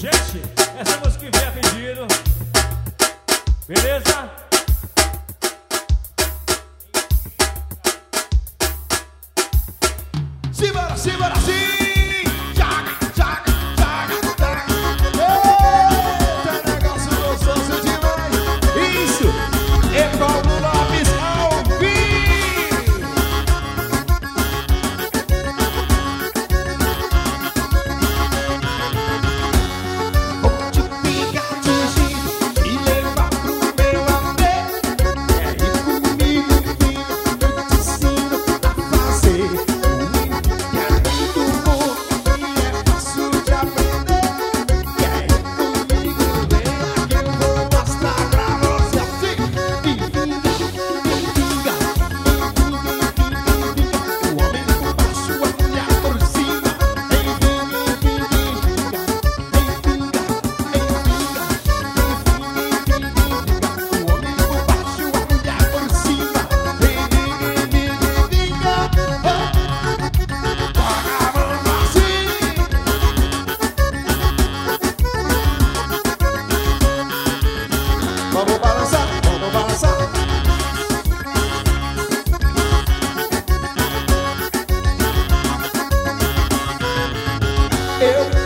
Gente, essa música que veio a pedido. Beleza? Simbora, simbora, sim! Jaga, jaga, jaga, jaga. Eita, negócio gostoso demais. Isso é Paulo Lopes ao vivo. Vou te pegar de jeito e levar pro meu amor. Quer ir comigo, filho? Eu te ensino a fazer. Vamos balançar, vamos balançar. Eu